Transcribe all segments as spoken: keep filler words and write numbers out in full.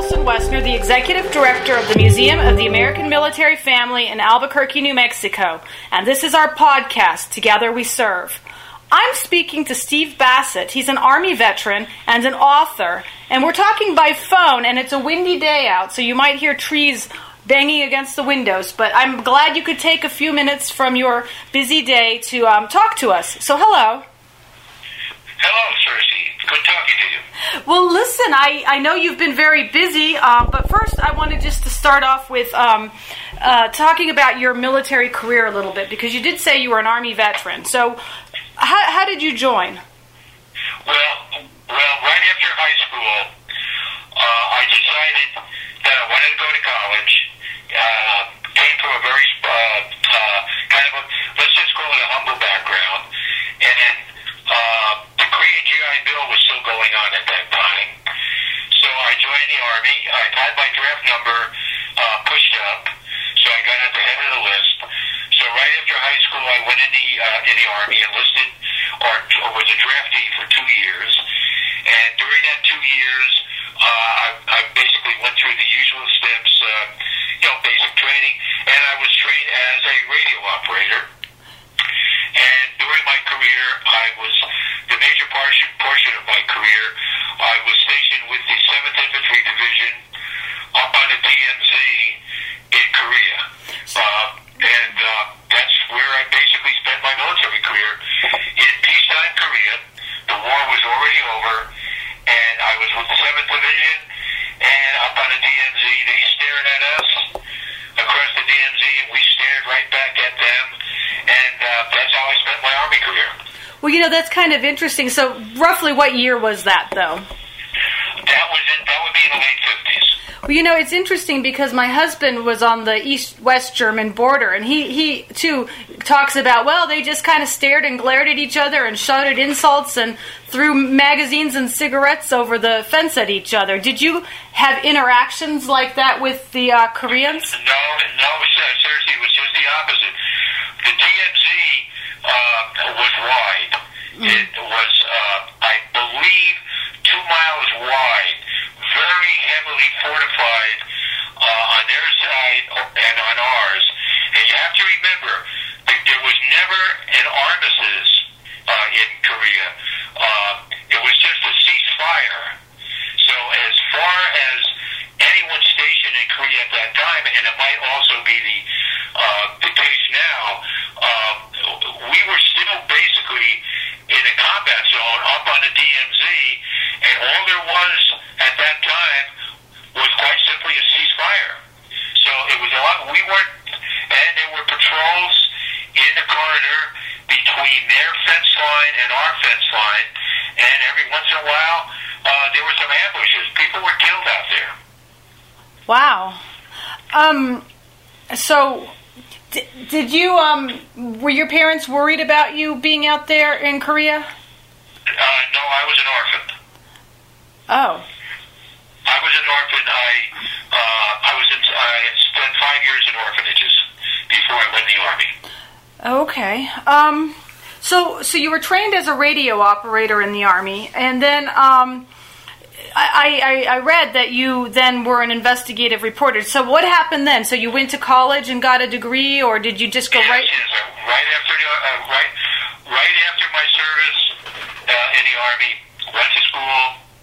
Allison Wessner, the Executive Director of the Museum of the American Military Family in Albuquerque, New Mexico, and this is our podcast, Together We Serve. I'm speaking to Steve Bassett. He's an Army veteran and an author, and we're talking by phone, and it's a windy day out, so you might hear trees banging against the windows, but I'm glad you could take a few minutes from your busy day to um, talk to us. So hello. Hello, Cersei. Good talking to you. Well, listen, I, I know you've been very busy, um, but first I wanted just to start off with um, uh, talking about your military career a little bit, because you did say you were an Army veteran. So how, how did you join? Well, well, right after high school, uh, I decided that I wanted to go to college. Uh, came from a very, uh, uh, kind of a, let's just call it a humble background. And uh, the Korean G I Bill was still going on at that time. So I joined the Army. I had my draft number uh, pushed up, so I got at the head of the list. So right after high school, I went in the uh, in the Army, enlisted, or, or was a draftee for two years. And during that two years, uh, I, I basically went through the usual steps, uh, you know, basic training, and I was trained as a radio operator. And during my career, I was, the major portion, portion of my career, I was stationed with the seventh Infantry Division up on the D M Z in Korea. Uh, and uh, that's where I basically spent my military career. In peacetime Korea, the war was already over, and I was with the seventh Division, and up on the D M Z, they stared at us across the D M Z, and we stared right back at them, and uh, that's how I spent my Army career. Well, you know, that's kind of interesting. So roughly what year was that, though? That was in, that would be in the late fifties. Well, you know, it's interesting because my husband was on the East-West German border, and he, he, too, talks about, well, they just kind of stared and glared at each other and shouted insults and threw magazines and cigarettes over the fence at each other. Did you have interactions like that with the uh, Koreans? No, no, seriously, it was just the opposite. The D M Z uh, was wide. Mm. It was, uh, I believe, two miles wide, very heavily fortified uh, on their side and on ours. And you have to remember that there was never an armistice uh, in Korea. Uh, it was just a ceasefire. So as far as anyone stationed in Korea at that time, and it might also be the uh, the case now, uh, we were still basically in a combat zone up on the D M Z, and all there was at that time was quite simply a ceasefire. So it was a lot. We weren't, and there were patrols in the corridor between their fence line and our fence line, and every once in a while uh, there were some ambushes. People were killed out there. Wow. Um. So, d- did you um? Were your parents worried about you being out there in Korea? Uh, no, I was an orphan. Oh. I was an orphan. I uh, I was in, I spent five years in orphanages before I went in the Army. Okay. Um. So, so you were trained as a radio operator in the Army, and then um, I, I I read that you then were an investigative reporter. So, what happened then? So, you went to college and got a degree, or did you just go yes, right? Yes, uh, right after the, uh, right right after my service uh, in the Army, went to school,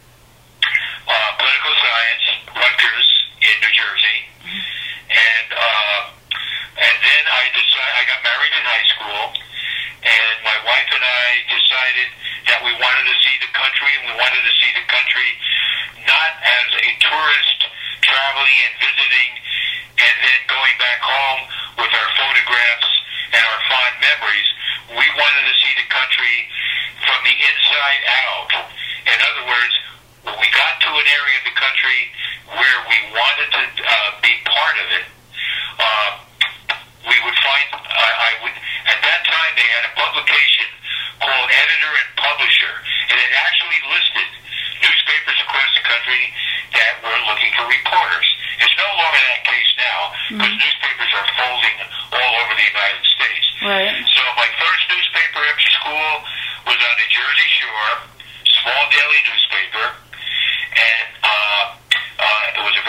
uh, political science, Rutgers in New Jersey, and uh, and then I decided I got married in high school, and my wife and I decided that we wanted to see the country, and we wanted to see the country not as a tourist traveling and visiting, and then going back home with our photographs and our fond memories. We wanted to see the country from the inside out. In other words, when we got to an area of the country where we wanted to uh, be part of it, uh, we would find, I, I would, at that time they had a publication called Editor and Publisher, and it actually listed newspapers across the country that were looking for reporters. It's no longer that case now, because mm-hmm. newspapers are folding all over the United States. Right. So my first newspaper after school was on the Jersey Shore, small daily newspaper, and uh, uh, it was a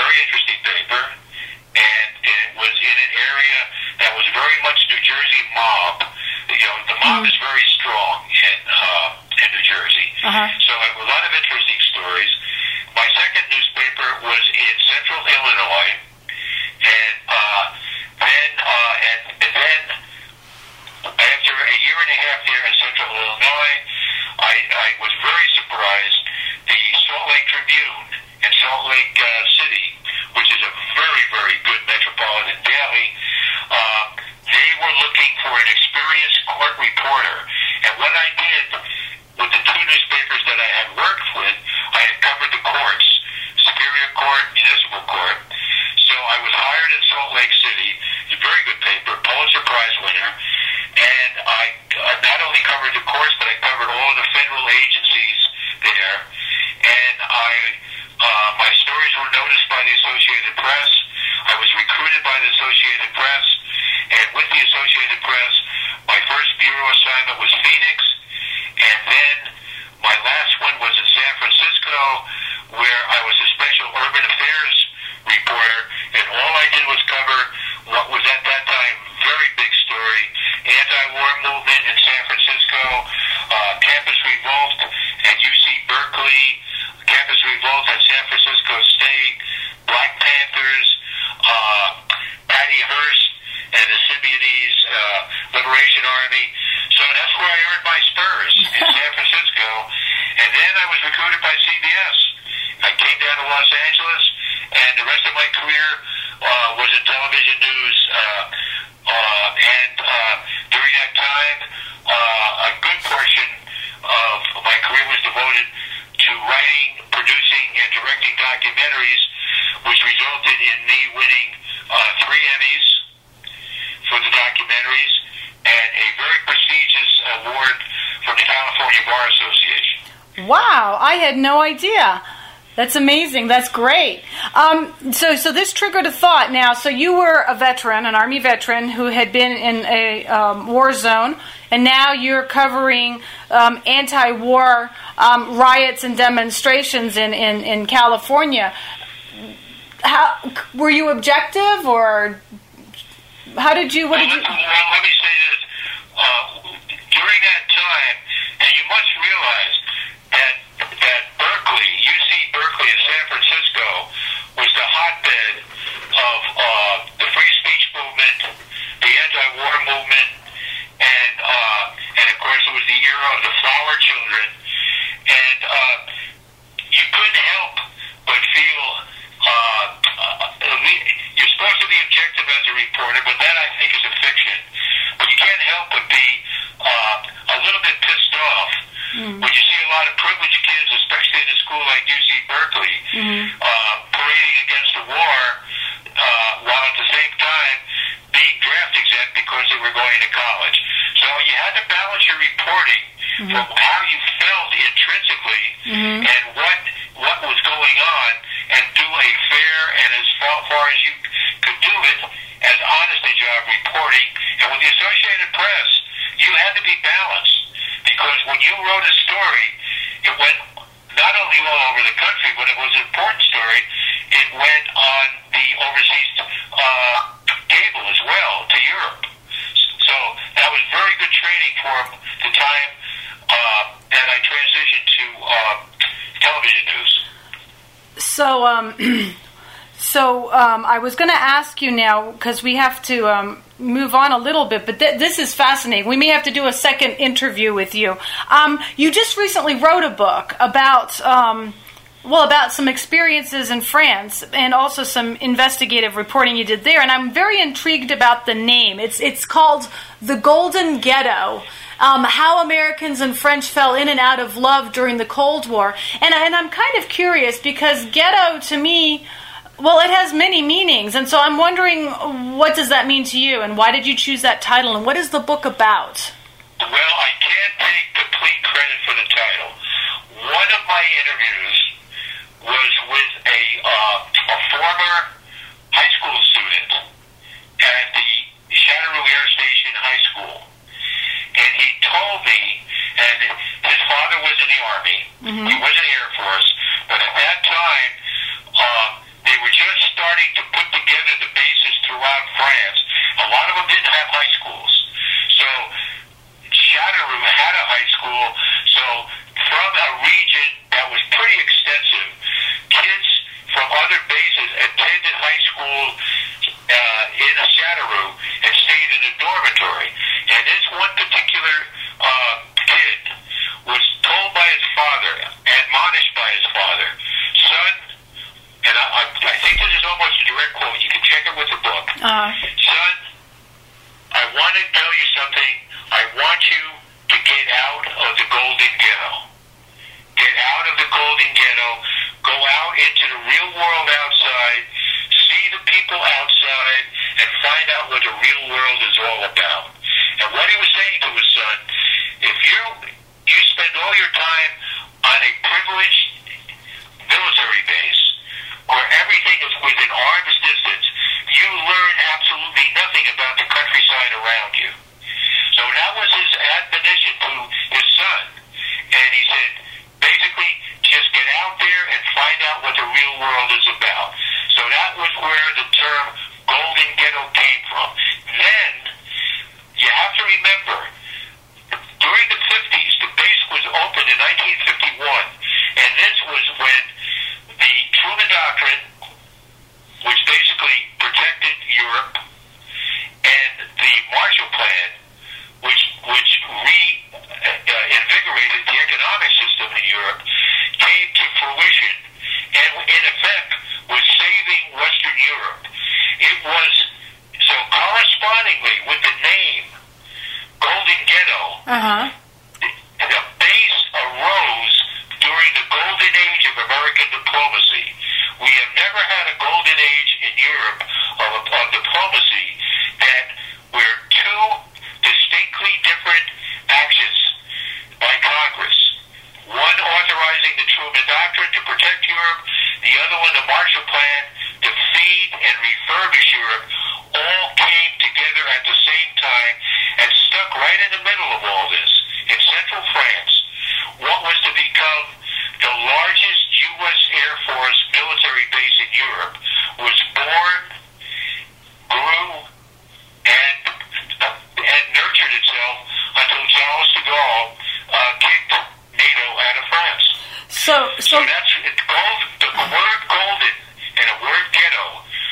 and a half there in Central Illinois, I, I was very surprised. The Salt Lake Tribune in Salt Lake uh, City, which is a very, very good metropolitan daily, uh, they were looking for an experienced court reporter. And what I did with the two newspapers that I had worked with, I had covered the courts, Superior Court, Municipal Court. So I was hired in Salt Lake City, a very good paper, Pulitzer Prize winner, and I uh, not only covered the courts, but I covered all of the federal agencies there. And I, uh, my stories were noticed by the Associated Press. I was recruited by the Associated Press, and with the Associated Press, my first bureau assignment was Phoenix, and then my last one was in San Francisco, where I was a special urban affairs reporter, and all I did was cover what was at that time very big story, anti-war movement in San Francisco, uh, campus revolt at U C Berkeley, campus revolt at San Francisco State, Black Panthers, uh, Patty Hearst, and the Symbionese uh, Liberation Army. So that's where I earned my spurs, in San Francisco. And then I was recruited by C B S. I came down to Los Angeles, and the rest of my career uh, was in television news. Uh, uh, and uh, during that time, uh, a good portion of my career was devoted to writing, producing, and directing documentaries, which resulted in me winning uh, three Emmys for the documentaries and a very prestigious award from the California Bar Association. Wow, I had no idea. That's amazing. That's great. Um, so, so this triggered a thought. Now, so you were a veteran, an Army veteran who had been in a um, war zone, and now you're covering um, anti-war um, riots and demonstrations in, in, in California. How were you objective, or how did you? What did you? Well, let me say this. Uh, during that time, and you must realize that that Berkeley, U C Berkeley in San Francisco, was the hotbed of uh, the free speech movement, the anti-war movement, and uh, and of course it was the era of the flower children, and uh, you couldn't help but feel uh, uh, you're supposed to be objective as a reporter, but that I think is a fiction. But you can't help but be uh, a little bit pissed off mm. when you see a lot of privileged kids, especially in a school like U C Berkeley, mm-hmm. uh, parading against the war, uh, while at the same time being draft exempt because they were going to college. So you had to balance your reporting mm-hmm. from how you felt intrinsically mm-hmm. and what what was going on, and do a fair and as far, far as you could do it, as honest a job reporting. And with the Associated Press, you had to be balanced, because when you wrote a story, it went not only all over the country, but it was an important story. It went on the overseas uh, cable as well to Europe. So that was very good training for the time uh, that I transitioned to uh, television news. So, um, so um, I was going to ask you now, because we have to um, move on a little bit, but th- this is fascinating. We may have to do a second interview with you. Um, you just recently wrote a book about, um, well, about some experiences in France, and also some investigative reporting you did there. And I'm very intrigued about the name. It's it's called The Golden Ghetto. Um, how Americans and French fell in and out of love during the Cold War. And, and I'm kind of curious, because ghetto to me, well, it has many meanings. And so I'm wondering, what does that mean to you? And why did you choose that title? And what is the book about? Well, I can't take complete credit for the title. One of my interviews was with a, uh, a former high school student at the Châteauroux Air Station High School. And he told me, and his father was in the Army, mm-hmm. he was in the Air Force, but at that time, uh, they were just starting to put together the bases throughout France. A lot of them didn't have high schools. So Châteauroux had a high school, so from a region that was pretty extensive, kids from other bases attended high school uh, in a Châteauroux and stayed in a dormitory. And this one particular saying to his son, if you you spend all your time on a privileged military base where everything is within arm's distance, you learn absolutely nothing about the countryside around you. So that was his admonition to his son. And he said, basically, just get out there and find out what the real world is about. So that was where the term Golden Ghetto came from. Then, you have to remember, during the fifties, the base was opened in nineteen fifty-one, and this was when the Truman Doctrine, which basically protected Europe, and the Marshall Plan, which which reinvigorated the economic system in Europe, came to fruition, and in effect was saving Western Europe. It was, so correspondingly with the name Golden Ghetto, Uh-huh. the base arose during the golden age of American diplomacy. We have never had a golden age in Europe of, of diplomacy that where two distinctly different actions by Congress, one authorizing the Truman Doctrine to protect Europe, the other one the Marshall Plan to feed and refurbish Europe, all came together at the same time and stuck right in the middle of all this, in central France, what was to become the largest U S Air Force military base in Europe was born, grew, and and nurtured itself until Charles de Gaulle uh, kicked NATO out of France. So, so, So that's it, gold, the word golden and the word ghetto,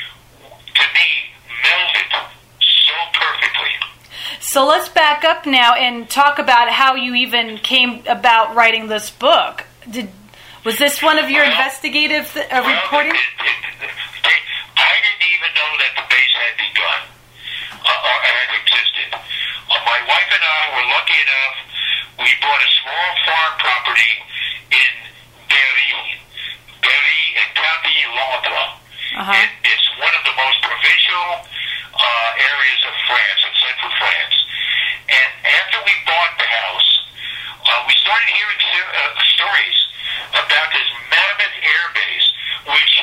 to me, melded so perfectly. so let's back up now and talk about how you even came about writing this book. Did was this one of your Well, investigative th- uh, Well, reporting? it- it- it- I didn't even know that the base had begun uh, or had existed. Uh, my wife and I were lucky enough, we bought a small farm property in Berry, Berry and County Langres. Uh-huh. It, it's one of the most provincial uh, areas of France, in central France. And after we bought the house, uh, we started hearing ser- uh, stories about this mammoth air base, which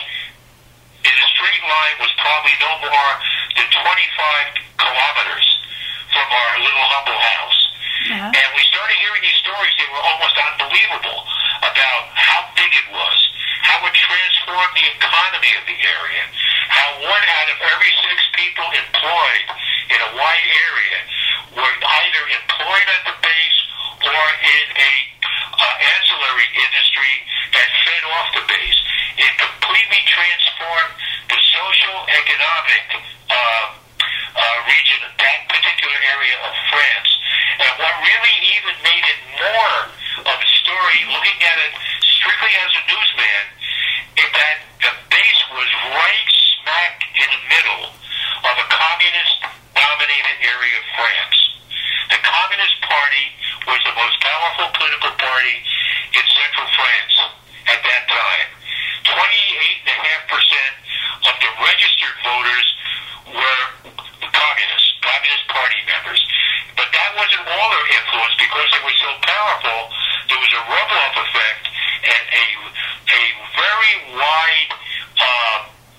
in a straight line was probably no more than twenty-five kilometers from our little humble house. Uh-huh. And we started hearing these stories. They were almost unbelievable about how big it was, how it transformed the economy of the area, how one out of every six people employed in a wide area were either employed at the base or in a uh, ancillary industry that fed off the base. It completely transformed the social, economic uh, uh, region of that particular area of France. And what really even made it more of a story, looking at it strictly as a newsman, is that the base was right smack in the middle of a communist-dominated area of France. The Communist Party was the most powerful political party in central France at that time. twenty-eight point five percent of the registered voters were communists, Communist Party members. But that wasn't all their influence because they were so powerful. There was a rub-off effect and a, a very wide uh,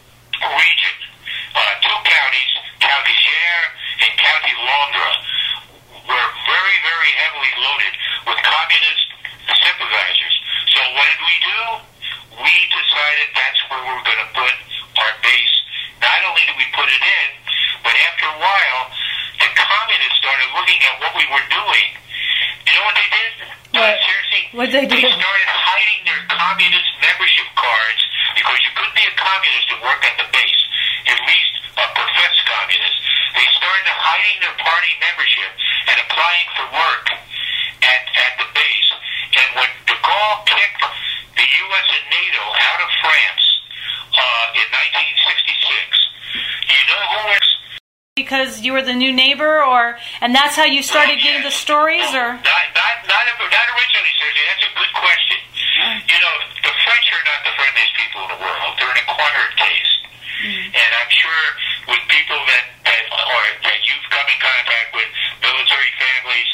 region. Uh, two counties, County Cher and County Langres, were very, very heavily loaded with communist sympathizers. So what did we do? We decided that's where we were going to put our base. Not only did we put it in, but after a while, the communists started looking at what we were doing. You know what they did? What? Uh, seriously? What'd they do? They started hiding their communist membership cards because you couldn't be a communist and work at the base, at least a professed communist. They started hiding their party membership and applying for work at, at the base. And when de Gaulle kicked the U S and NATO out of France uh, in nineteen sixty-six, you know who was... Because you were the new neighbor, or and that's how you started Well, getting yes. the stories, Well, or not not not, not originally, Sergey. That's a good question. Uh. You know, the French are not the friendliest people in the world. They're an acquired taste, Mm. and I'm sure with people that that or that you've come in contact with, military families,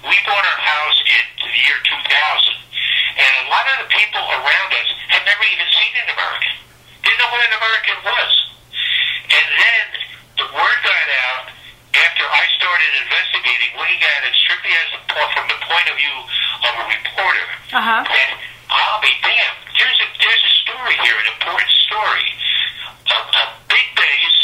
we bought our house in the year two thousand, and a lot of the people around us had never even seen an American. Didn't know what an American was. And then the word got out after I started investigating, looking at it strictly as a, from the point of view of a reporter. Uh-huh. And I'll be damned. There's a, there's a story here, an important story. A, a big base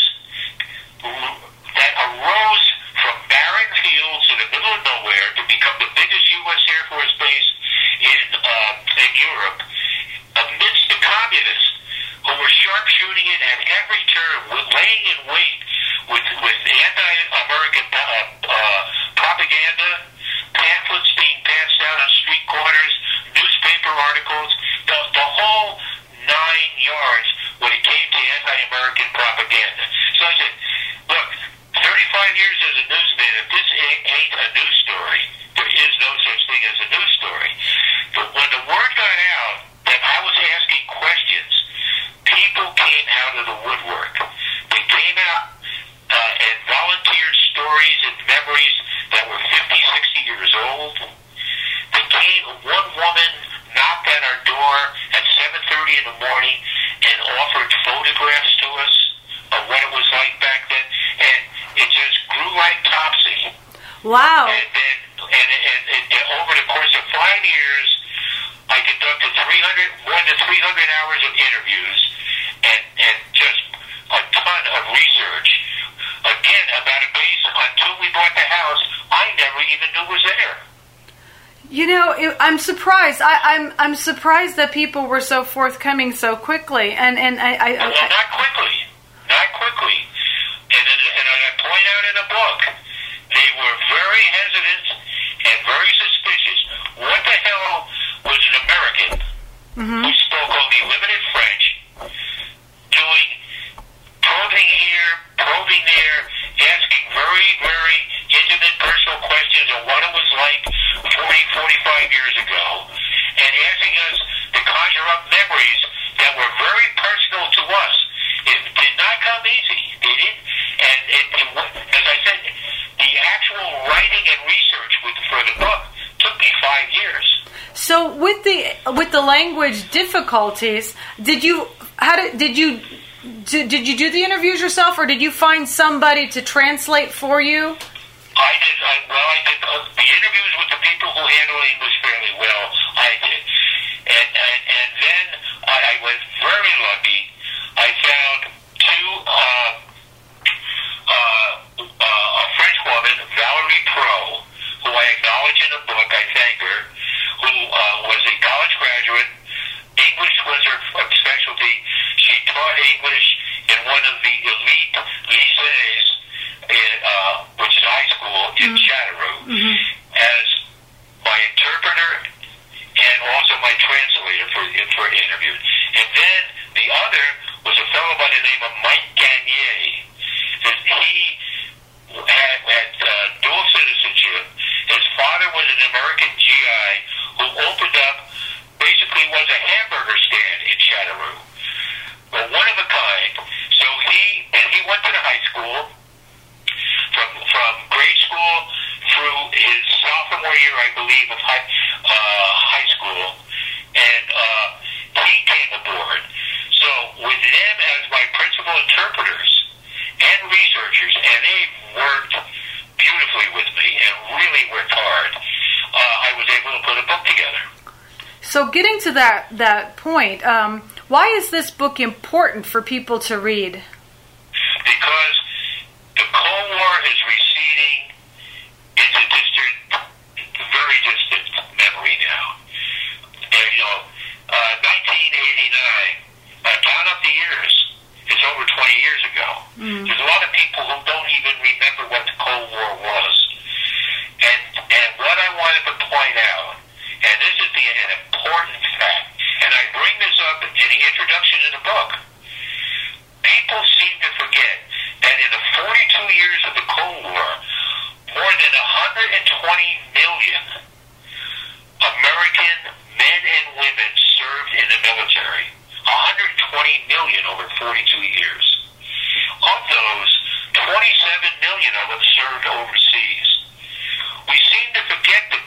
that arose from barren fields in the middle of nowhere to become the biggest U S Air Force base in uh, in Europe, amidst the communists who were sharpshooting it at every turn, with laying in wait with with anti-American uh, uh, propaganda, pamphlets being passed out on street corners, newspaper articles, the, the whole nine yards when it came to anti-American propaganda. So I said, look, thirty-five years as a newsman, if this ain't, ain't a news story, there is no such thing as a news story. But when the word got out that I was asking questions, people came out of the woodwork. They came out uh, and volunteered stories and memories that were fifty, sixty years old. They came, one woman knocked at our door at seven thirty in the morning and offered photographs to us of what it was like back then, and it just grew like topsy. Wow. And then, and, and, and, and over the course of five years, I conducted three hundred, more than three hundred hours of interviews, and, and just a ton of research. Again, about a base until we bought the house, I never even knew was there. You know, it, I'm surprised. I, I'm I'm surprised that people were so forthcoming so quickly, and and I. I, well, I not quickly, not quickly, and and I point out in the book, they were very hesitant and very suspicious. What the hell was an American mm-hmm. who spoke only limited French doing probing here, probing there, asking very, very intimate personal questions on what it was like forty, forty-five years ago, and asking us to conjure up memories that were very personal to us. It did not come easy, did it? And it, it, as I said, the actual writing and research with, for the book took me five years. So with the with the language difficulties, did you how did did you did, did you do the interviews yourself, or did you find somebody to translate for you? I did. I, well, I did uh, the interviews with the people who handle English fairly well. I did, and and, and then I, I was very lucky. I found two. Uh, uh, uh, a French woman, Valerie Pro, who I acknowledge in the book. I thank her. Who uh, was a college graduate. English was her specialty. She taught English in one of the elite lycées, in, uh, which is high school in mm-hmm. Chatteroux, mm-hmm. as my interpreter and also my translator for for interview. And then the other was a fellow by the name of Mike Gagnier. And he had, had uh, dual citizenship. His father was an American G I who opened up, basically was a hamburger stand in Chatteroux. But one of a kind. So he, and he went to the high school, from from grade school through his sophomore year, I believe, of high, uh, high school. And uh, he came aboard. So with them as my principal interpreters and researchers, and they worked beautifully with me and really worked hard, uh, I was able to put a book together. So getting to that, that point, um, why is this book important for people to read? Because the Cold War is receding into distant, very distant memory now. And, you know, uh, nineteen eighty-nine, uh, count up the years, it's over twenty years ago. Mm. There's a lot of people who don't even remember what the Cold War was. And and what I wanted to point out, and this is the, an important fact, and I bring this up in the introduction in the book, people seem to forget that in the forty-two years of the Cold War, more than one hundred twenty million American men and women served in the military. one hundred twenty million over forty-two years. Of those, twenty-seven million of them served overseas. We seem to forget the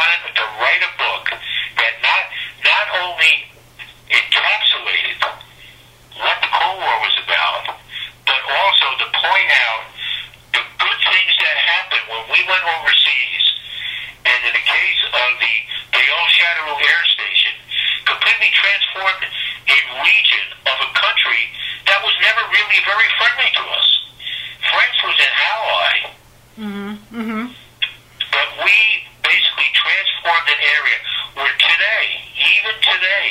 wanted to write a book that not not only encapsulated what the Cold War was about, but also to point out the good things that happened when we went overseas. And in the case of the Bayonne Châteauroux Air Station, completely transformed a region of a country that was never really very friendly to us. France was an ally. Mm-hmm. Mm-hmm. But we basically transformed an area where today, even today,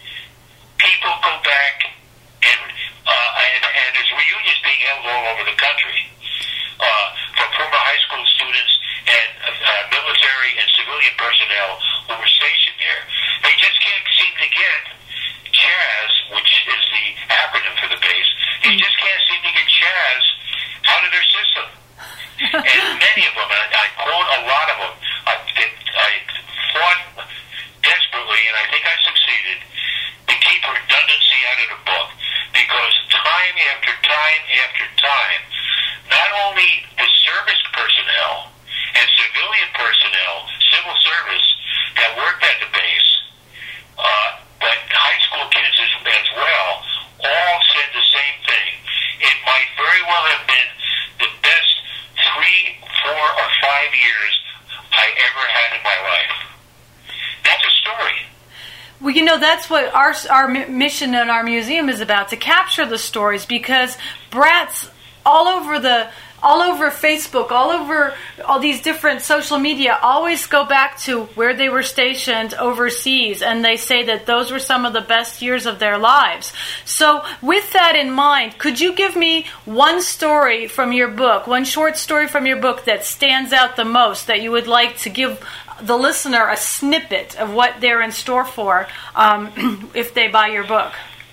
people go back and uh, and, and there's reunions being held all over the country uh, for former high school students and uh, military and civilian personnel who were stationed there. They just can't seem to get C H A Z, which is the acronym for the base. They just can't seem to get C H A Z out of their system. And many of them, and I quote a lot of them, I, I fought desperately, and I think I succeeded, to keep redundancy out of the book, because time after time after time, not only the service personnel and civilian personnel, civil service, that worked at the base, uh, but high school kids as, as well, all said the same thing. It might very well have been the best three, four, or five years I ever had in my life. That's a story. Well, you know, that's what our our mission in our museum is about, to capture the stories, because brats all over the all over Facebook, all over all these different social media always go back to where they were stationed overseas, and they say that those were some of the best years of their lives. So with that in mind, could you give me one story from your book, one short story from your book that stands out the most, that you would like to give the listener a snippet of what they're in store for um, if they buy your book?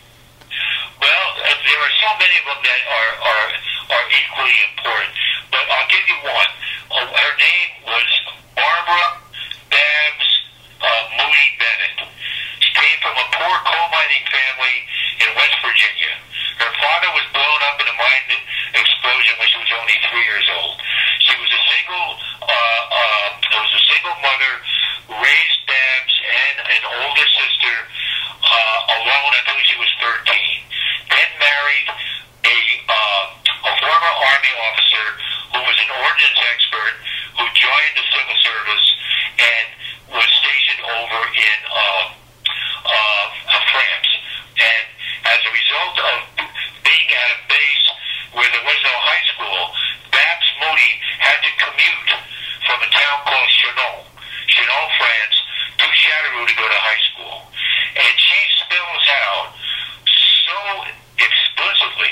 Well, uh, there are so many of them that are, are, are equally important, but I'll give you one. Uh, her name was Barbara Babs uh, Moody Bennett. She came from a poor coal mining family in West Virginia. Her father was blown up in a mine explosion when she was only three years old. She was a single, uh, uh, was a single mother, raised Babs and an older sister uh, alone until she was thirteen. Then married a, uh, a former Army officer who was an ordnance expert who joined the civil service and was stationed over in uh, uh, France. And as a result of being at a base where there was no high school, Babs Moody had to commute from a town called Chinon, Chinon, France, to Châteauroux to go to high school. And she spells out so explicitly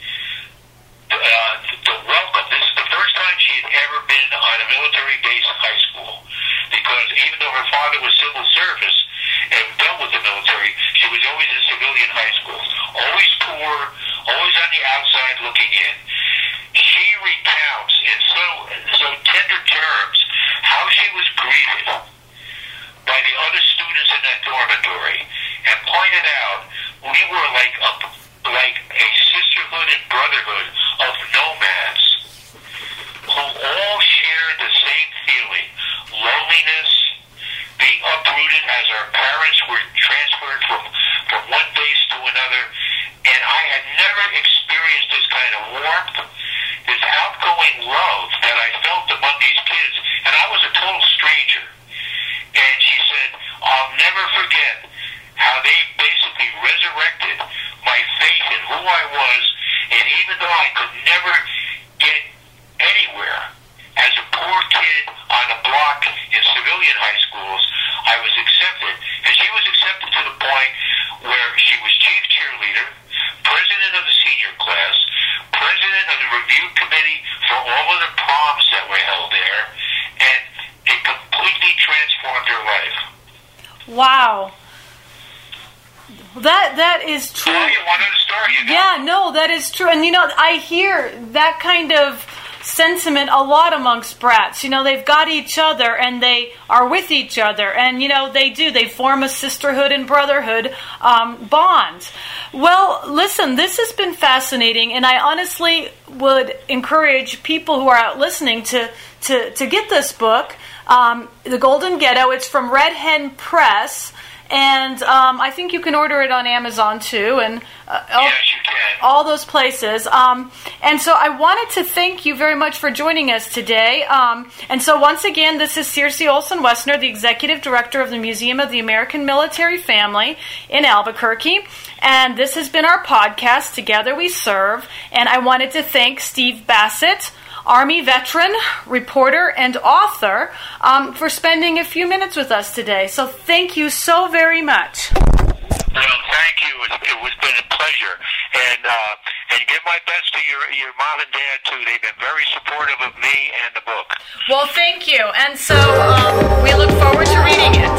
uh, the welcome. This is the first time she had ever been on a military base in high school, because even though her father was civil service and dealt with the military, she was always in civilian high school, always poor, always on the outside looking in. She recounts in so so tender terms how she was greeted by the other students in that dormitory, and pointed out we were like a like a sisterhood and brotherhood of nomads who all shared the same feeling: loneliness, being uprooted as our parents were transferred from, from one base to another. And I had never experienced this kind of warmth, this outgoing love that I felt among these kids. And I was a total stranger. And she said, I'll never forget how they basically resurrected my faith in who I was. And even though I could never get anywhere as a poor kid on a block in civilian high schools, I was accepted. And she was accepted to the point where she was chief cheerleader, president of the senior class, president of the review committee for all of the proms that were held there, and it completely transformed her life. Wow. That that is true. Oh, you wanted a story, you know? Yeah, no, that is true. And you know, I hear that kind of sentiment a lot amongst brats. You know, they've got each other and they are with each other, and you know, they do. They form a sisterhood and brotherhood um, bond. Well, listen, this has been fascinating, and I honestly would encourage people who are out listening to to, to get this book. Um, The Golden Ghetto. It's from Red Hen Press. And um, I think you can order it on Amazon, too, and uh, all, yes, you can. all those places. Um, and so I wanted to thank you very much for joining us today. Um, and so once again, this is Circe Olson-Wessner, the Executive Director of the Museum of the American Military Family in Albuquerque. And this has been our podcast, Together We Serve. And I wanted to thank Steve Bassett, Army veteran, reporter, and author, um, for spending a few minutes with us today. So thank you so very much. Well, thank you. It was, it was been a pleasure. And uh, and give my best to your, your mom and dad, too. They've been very supportive of me and the book. Well, thank you. And so um, we look forward to reading it.